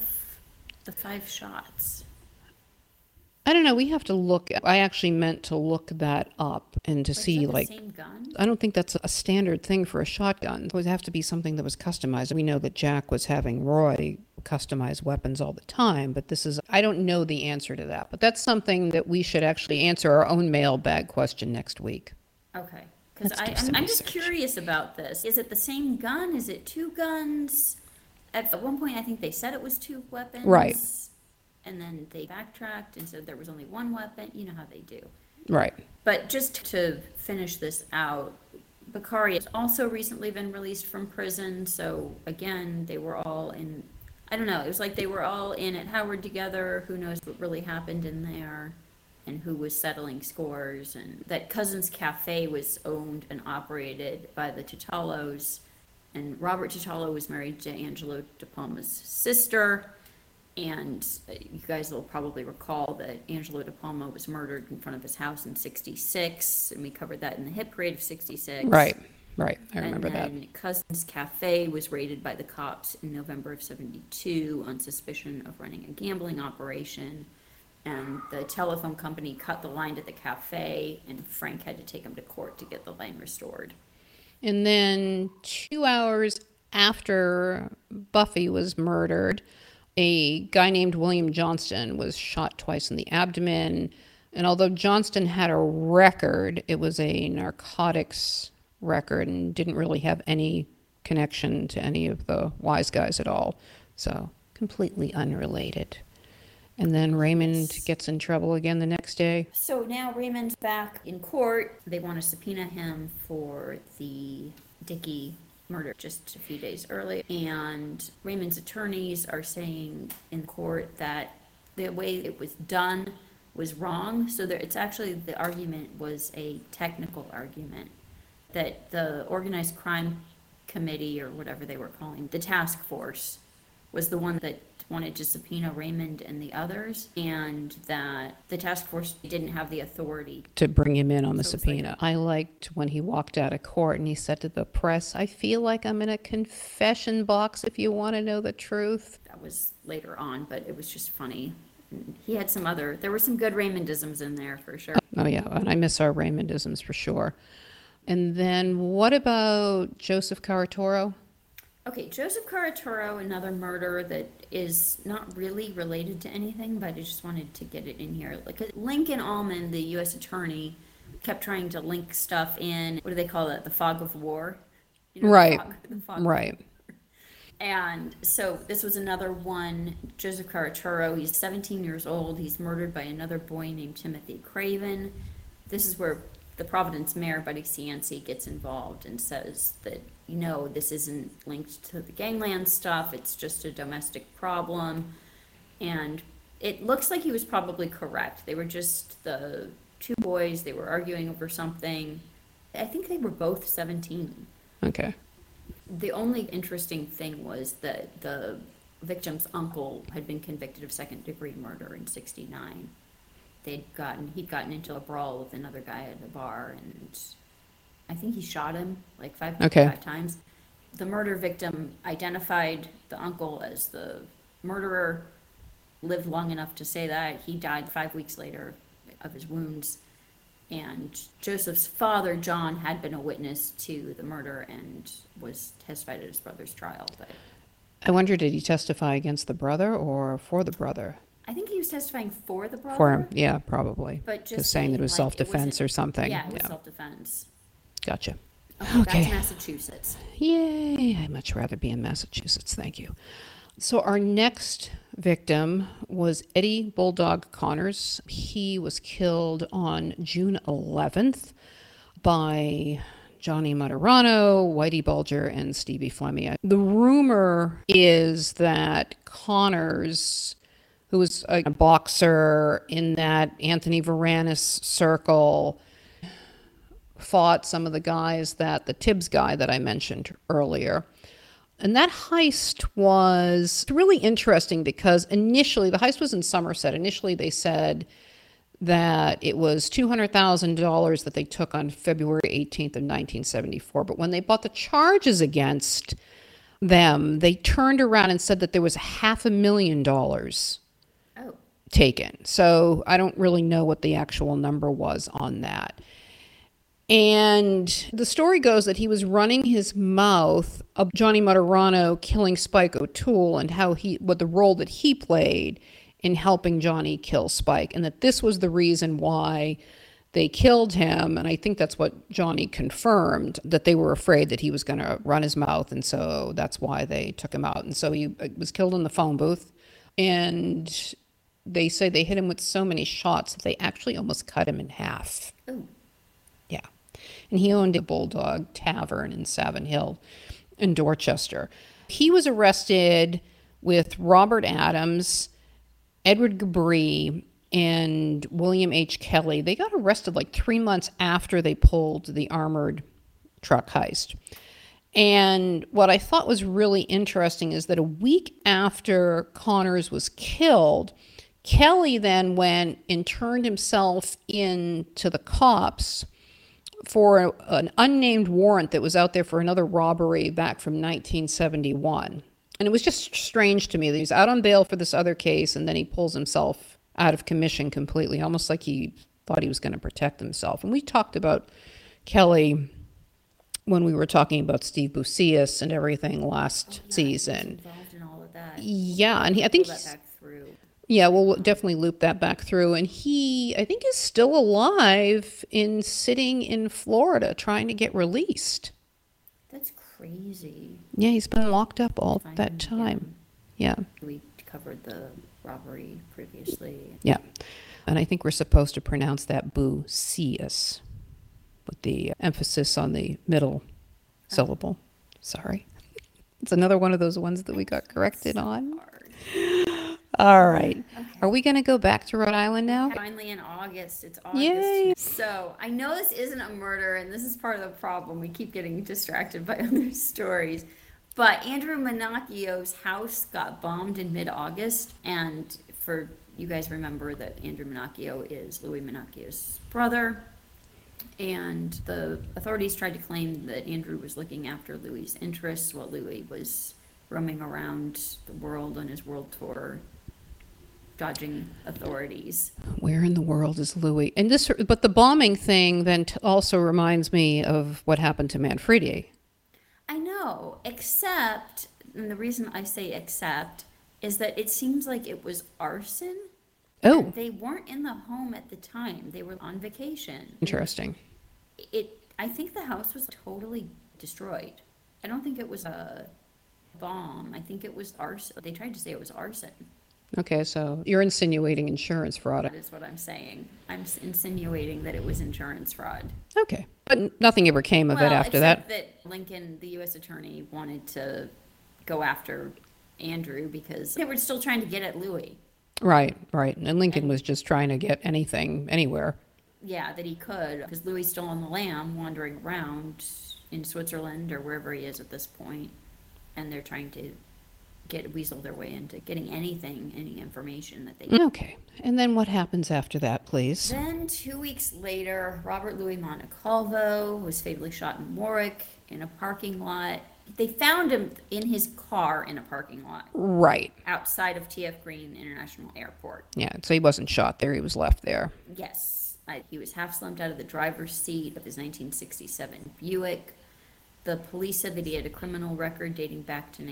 [SPEAKER 2] shots?
[SPEAKER 1] I don't know. We have to look. I actually meant to look that up and to see,
[SPEAKER 2] the same gun?
[SPEAKER 1] I don't think that's a standard thing for a shotgun. It would have to be something that was customized. We know that Jack was having Roy customize weapons all the time, but I don't know the answer to that. But that's something that we should actually answer our own mailbag question next week.
[SPEAKER 2] Okay. Because I'm just curious about this. Is it the same gun? Is it 2 guns? At one point, I think they said it was 2 weapons.
[SPEAKER 1] Right.
[SPEAKER 2] And then they backtracked and said there was only 1 weapon. You know how they do.
[SPEAKER 1] Right.
[SPEAKER 2] But just to finish this out, Bakari has also recently been released from prison. So again, they were all in, I don't know, it was like they were all in at Howard together. Who knows what really happened in there and who was settling scores. And that Cousins Cafe was owned and operated by the Tutalos. And Robert Tutalo was married to Angelo De Palma's sister. And you guys will probably recall that Angelo De Palma was murdered in front of his house in 66, and we covered that in the hit parade of 66.
[SPEAKER 1] Right. I remember that.
[SPEAKER 2] And then Cousins Cafe was raided by the cops in November of 72 on suspicion of running a gambling operation. And the telephone company cut the line to the cafe, and Frank had to take him to court to get the line restored.
[SPEAKER 1] And then 2 hours after Buffy was murdered, a guy named William Johnston was shot twice in the abdomen. And although Johnston had a record, it was a narcotics record and didn't really have any connection to any of the wise guys at all. So completely unrelated. And then Raymond gets in trouble again the next day.
[SPEAKER 2] So now Raymond's back in court. They want to subpoena him for the Dickey murder just a few days early. And Raymond's attorneys are saying in court that the way it was done was wrong. So it's actually, the argument was a technical argument that the organized crime committee, or whatever they were calling the task force, was the one that wanted to subpoena Raymond and the others, and that the task force didn't have the authority
[SPEAKER 1] to bring him in on the
[SPEAKER 2] So it's like-
[SPEAKER 1] subpoena. I liked when he walked out of court and he said to the press, "I feel like I'm in a confession box if you want to know the truth."
[SPEAKER 2] That was later on, but it was just funny. And he had there were some good Raymondisms in there for sure.
[SPEAKER 1] Oh, yeah, and I miss our Raymondisms for sure. And then what about Joseph Caratoro?
[SPEAKER 2] Okay, Joseph Caratoro, another murder that is not really related to anything, but I just wanted to get it in here. Like Lincoln Allman, the U.S. attorney, kept trying to link stuff in. What do they call it? The fog of war. You know,
[SPEAKER 1] Right.
[SPEAKER 2] The fog of
[SPEAKER 1] Right.
[SPEAKER 2] And so this was another one, Joseph Caratoro. He's 17 years old. He's murdered by another boy named Timothy Craven. This is where the Providence mayor, Buddy Cianci, gets involved and says that, this isn't linked to the gangland stuff. It's just a domestic problem. And it looks like he was probably correct. They were just the two boys. They were arguing over something. I think they were both 17.
[SPEAKER 1] Okay.
[SPEAKER 2] The only interesting thing was that the victim's uncle had been convicted of second-degree murder in '69. He'd gotten into a brawl with another guy at a bar, and I think he shot him like five times. The murder victim identified the uncle as the murderer, lived long enough to say that. He died 5 weeks later of his wounds. And Joseph's father, John, had been a witness to the murder and was testified at his brother's trial. But
[SPEAKER 1] I wonder, did he testify against the brother or for the brother?
[SPEAKER 2] I think he was testifying for the brother.
[SPEAKER 1] For him, yeah, probably.
[SPEAKER 2] But just
[SPEAKER 1] saying that it was
[SPEAKER 2] like,
[SPEAKER 1] self-defense or something.
[SPEAKER 2] Yeah, it was self-defense.
[SPEAKER 1] Gotcha.
[SPEAKER 2] Okay, back
[SPEAKER 1] Okay.
[SPEAKER 2] to Massachusetts.
[SPEAKER 1] Yay, I'd much rather be in Massachusetts, thank you. So our next victim was Eddie Bulldog Connors. He was killed on June 11th by Johnny Materano, Whitey Bulger, and Stevie Fleming. The rumor is that Connors, who was a boxer in that Anthony Varanis circle, fought some of the guys that the Tibbs guy that I mentioned earlier. And that heist was really interesting because initially, the heist was in Somerset. Initially, they said that it was $200,000 that they took on February 18th of 1974. But when they brought the charges against them, they turned around and said that there was $500,000
[SPEAKER 2] Oh,
[SPEAKER 1] taken. So I don't really know what the actual number was on that. And the story goes that he was running his mouth of Johnny Materano killing Spike O'Toole and what the role that he played in helping Johnny kill Spike, and that this was the reason why they killed him. And I think that's what Johnny confirmed, that they were afraid that he was going to run his mouth, and so that's why they took him out. And so he was killed in the phone booth, and they say they hit him with so many shots that they actually almost cut him in half.
[SPEAKER 2] oh,
[SPEAKER 1] Yeah. And he owned a Bulldog Tavern in Savin Hill in Dorchester. He was arrested with Robert Adams, Edward Gabri, and William H. Kelly. They got arrested like 3 months after they pulled the armored truck heist. And what I thought was really interesting is that a week after Connors was killed, Kelly then went and turned himself in to the cops for an unnamed warrant that was out there for another robbery back from 1971. And it was just strange to me that he's out on bail for this other case, and then he pulls himself out of commission completely, almost like he thought he was going to protect himself. And we talked about Kelly when we were talking about Steve Busius and everything last season.
[SPEAKER 2] involved in all of that.
[SPEAKER 1] Yeah, and I think
[SPEAKER 2] Pull that back through.
[SPEAKER 1] Yeah, we'll definitely loop that back through. And he, I think, is still alive in sitting in Florida trying to get released.
[SPEAKER 2] That's crazy.
[SPEAKER 1] Yeah, he's been locked up all
[SPEAKER 2] Find
[SPEAKER 1] that
[SPEAKER 2] him
[SPEAKER 1] time.
[SPEAKER 2] again.
[SPEAKER 1] Yeah,
[SPEAKER 2] We covered the robbery previously.
[SPEAKER 1] yeah. And I think we're supposed to pronounce that Bucius with the emphasis on the middle syllable. Sorry. It's another one of those ones that we got corrected on.
[SPEAKER 2] Hard.
[SPEAKER 1] All right.
[SPEAKER 2] Okay.
[SPEAKER 1] Are we going to go back to Rhode Island now?
[SPEAKER 2] Finally in August. It's August.
[SPEAKER 1] Yay.
[SPEAKER 2] So I know this isn't a murder, and this is part of the problem. We keep getting distracted by other stories. But Andrew Minacchio's house got bombed in mid-August, and for you guys remember that Andrew Minacchio is Louis Minacchio's brother, and the authorities tried to claim that Andrew was looking after Louis's interests while Louis was roaming around the world on his world tour, dodging authorities.
[SPEAKER 1] Where in the world is Louis? And this, but the bombing thing then also reminds me of what happened to Manfredi.
[SPEAKER 2] I know, except, and the reason I say except, is that it seems like it was arson.
[SPEAKER 1] Oh,
[SPEAKER 2] They weren't in the home at the time. They were on vacation.
[SPEAKER 1] interesting.
[SPEAKER 2] I think the house was totally destroyed. I don't think it was a bomb. I think it was arson. They tried to say it was arson.
[SPEAKER 1] Okay, so you're insinuating insurance fraud.
[SPEAKER 2] That is what I'm saying. I'm insinuating that it was insurance fraud.
[SPEAKER 1] Okay, but nothing ever came of it after
[SPEAKER 2] except
[SPEAKER 1] that.
[SPEAKER 2] that Lincoln, the U.S. attorney, wanted to go after Andrew because they were still trying to get at Louis.
[SPEAKER 1] Right, right. And Lincoln was just trying to get anything, anywhere.
[SPEAKER 2] Yeah, that he could, because Louis is still on the lam, wandering around in Switzerland or wherever he is at this point, and they're trying to weasel their way into getting any information that they can.
[SPEAKER 1] Okay, and then what happens after that, please?
[SPEAKER 2] Then 2 weeks later, Robert Louis Montecalvo was fatally shot in Warwick in a parking lot. They found him in his car in a parking lot
[SPEAKER 1] Right.
[SPEAKER 2] outside of TF Green International Airport.
[SPEAKER 1] Yeah, so he wasn't shot there, he was left there.
[SPEAKER 2] Yes, he was half slumped out of the driver's seat of his 1967 Buick. The police said that he had a criminal record dating back to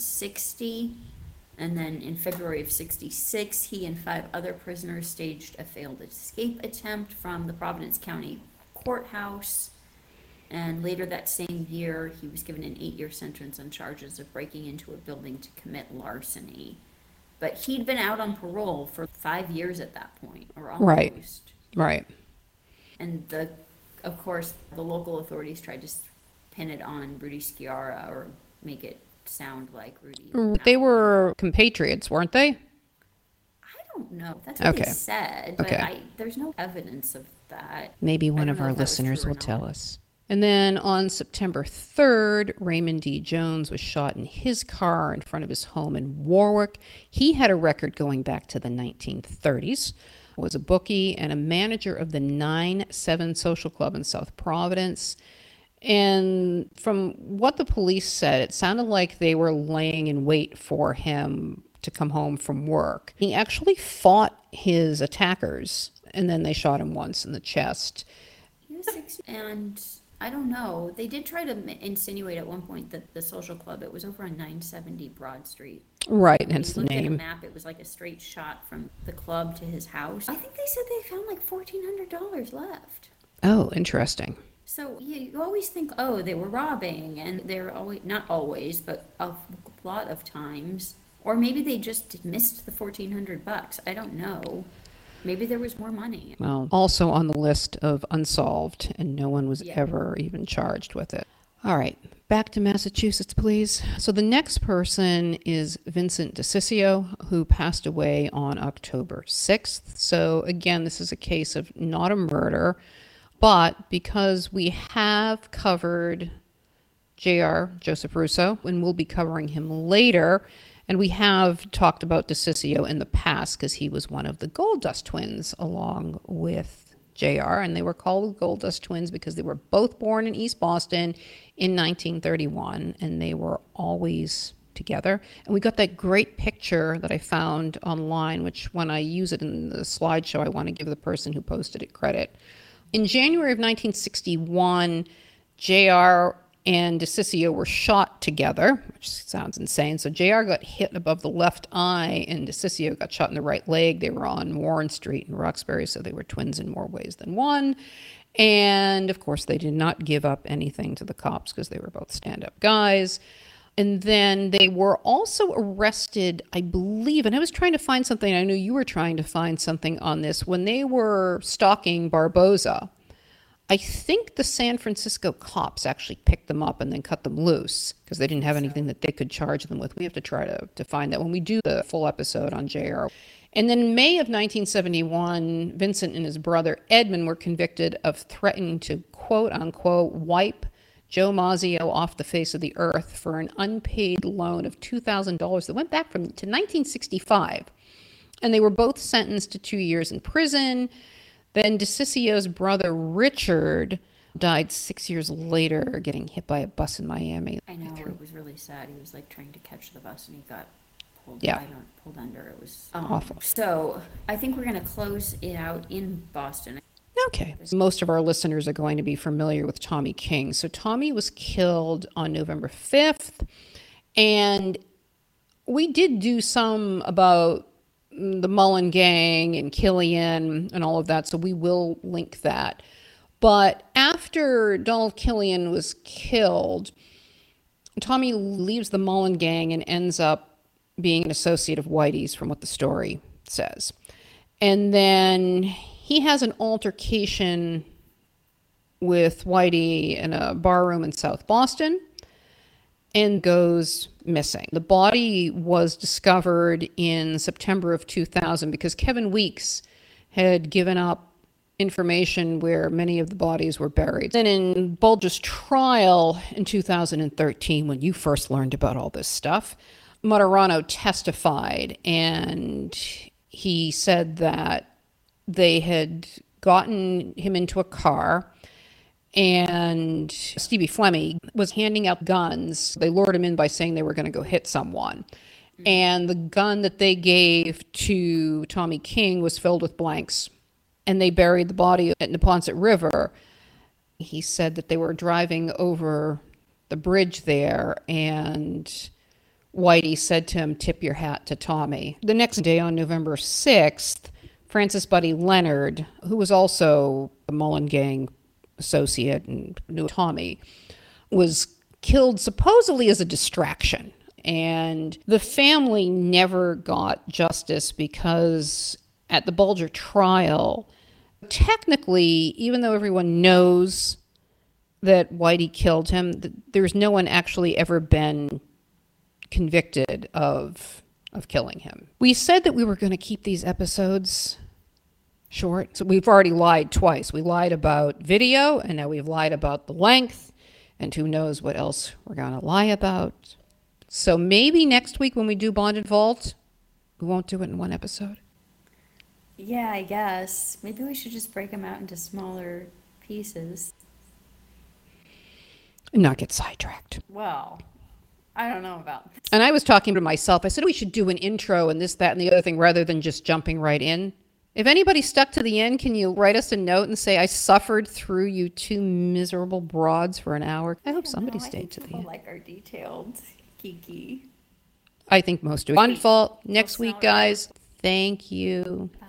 [SPEAKER 2] 1960. And then in February of 66, he and 5 other prisoners staged a failed escape attempt from the Providence County courthouse. And later that same year, he was given an 8-year sentence on charges of breaking into a building to commit larceny. But he'd been out on parole for 5 years at that point, or almost.
[SPEAKER 1] Right.
[SPEAKER 2] And of course, the local authorities tried to pin it on Rudy Sciarra or make it sound like Rudy.
[SPEAKER 1] They were compatriots, weren't they?
[SPEAKER 2] I don't know. That's what they
[SPEAKER 1] Okay.
[SPEAKER 2] said, but
[SPEAKER 1] Okay.
[SPEAKER 2] there's no evidence of that.
[SPEAKER 1] Maybe
[SPEAKER 2] I
[SPEAKER 1] one
[SPEAKER 2] don't
[SPEAKER 1] of
[SPEAKER 2] know
[SPEAKER 1] our
[SPEAKER 2] if that was
[SPEAKER 1] listeners
[SPEAKER 2] true or
[SPEAKER 1] will tell
[SPEAKER 2] not.
[SPEAKER 1] us. And then on September 3rd, Raymond D. Jones was shot in his car in front of his home in Warwick. He had a record going back to the 1930s, was a bookie and a manager of the 9-7 Social Club in South Providence. And from what the police said, it sounded like they were laying in wait for him to come home from work. He actually fought his attackers, and then they shot him once in the chest.
[SPEAKER 2] He was 6, and I don't know. They did try to insinuate at one point that the social club, it was over on 970 Broad Street.
[SPEAKER 1] Right,
[SPEAKER 2] When
[SPEAKER 1] hence
[SPEAKER 2] you
[SPEAKER 1] the
[SPEAKER 2] looked at a
[SPEAKER 1] name.
[SPEAKER 2] map, it was like a straight shot from the club to his house. I think they said they found like $1,400 left.
[SPEAKER 1] Oh, interesting.
[SPEAKER 2] So you always think, oh, they were robbing, and they're always, not always, but a lot of times, or maybe they just missed the $1,400. I don't know. Maybe there was more money.
[SPEAKER 1] Well, also on the list of unsolved, and no one was
[SPEAKER 2] Yeah.
[SPEAKER 1] ever even charged with it. All right, back to Massachusetts, please. So the next person is Vincent DeCiccio, who passed away on October 6th. So again, this is a case of not a murder, but because we have covered J.R. Joseph Russo, and we'll be covering him later, and we have talked about DeCiccio in the past because he was one of the Gold Dust twins along with J.R., and they were called Gold Dust twins because they were both born in East Boston in 1931, and they were always together. And we got that great picture that I found online, which when I use it in the slideshow, I want to give the person who posted it credit. In January of 1961, J.R. and DeCiccio were shot together, which sounds insane. So JR got hit above the left eye, and DeCiccio got shot in the right leg. They were on Warren Street in Roxbury, so they were twins in more ways than one. And of course, they did not give up anything to the cops because they were both stand-up guys. And then they were also arrested, I believe, and I was trying to find something. I know you were trying to find something on this. When they were stalking Barboza, I think the San Francisco cops actually picked them up and then cut them loose because they didn't have anything that they could charge them with. We have to try to find that when we do the full episode on JR. And then in May of 1971, Vincent and his brother Edmund were convicted of threatening to, quote unquote, wipe Joe Mazzio off the face of the earth for an unpaid loan of $2,000 that went back to 1965. And they were both sentenced to 2 years in prison. Then DeCiccio's brother Richard died 6 years later, getting hit by a bus in Miami.
[SPEAKER 2] I know, it was really sad. He was like trying to catch the bus and he got pulled, pulled under. It was
[SPEAKER 1] awful.
[SPEAKER 2] So I think we're going to close it out in Boston.
[SPEAKER 1] Okay. Most of our listeners are going to be familiar with Tommy King. So Tommy was killed on November 5th. And we did do some about the Mullen Gang and Killian and all of that, so we will link that. But after Donald Killian was killed, Tommy leaves the Mullen Gang and ends up being an associate of Whitey's, from what the story says. And then he has an altercation with Whitey in a bar room in South Boston and goes missing. The body was discovered in September of 2000 because Kevin Weeks had given up information where many of the bodies were buried. Then in Bulger's trial in 2013, when you first learned about all this stuff, Martorano testified, and he said that they had gotten him into a car, and Stevie Fleming was handing out guns. They lured him in by saying they were going to go hit someone. And the gun that they gave to Tommy King was filled with blanks. And they buried the body at Neponset River. He said that they were driving over the bridge there, and Whitey said to him, "Tip your hat to Tommy." The next day, on November 6th, Francis Buddy Leonard, who was also a Mullen Gang associate and knew Tommy, was killed supposedly as a distraction. And the family never got justice because at the Bulger trial, technically, even though everyone knows that Whitey killed him, there's no one actually ever been convicted of killing him. We said that we were going to keep these episodes short. So we've already lied twice. We lied about video, and now we've lied about the length, and who knows what else we're going to lie about. So maybe next week when we do Bonded Vault, we won't do it in one episode.
[SPEAKER 2] Yeah, I guess. Maybe we should just break them out into smaller pieces.
[SPEAKER 1] And not get sidetracked.
[SPEAKER 2] Well, I don't know about this.
[SPEAKER 1] And I was talking to myself. I said we should do an intro and this, that, and the other thing rather than just jumping right in. If anybody stuck to the end, can you write us a note and say, "I suffered through you two miserable broads for an hour"? I hope somebody stayed to the end.
[SPEAKER 2] Like our detailed Kiki.
[SPEAKER 1] I think most do. Bonded Vault next week, guys. Thank you.
[SPEAKER 2] Bye.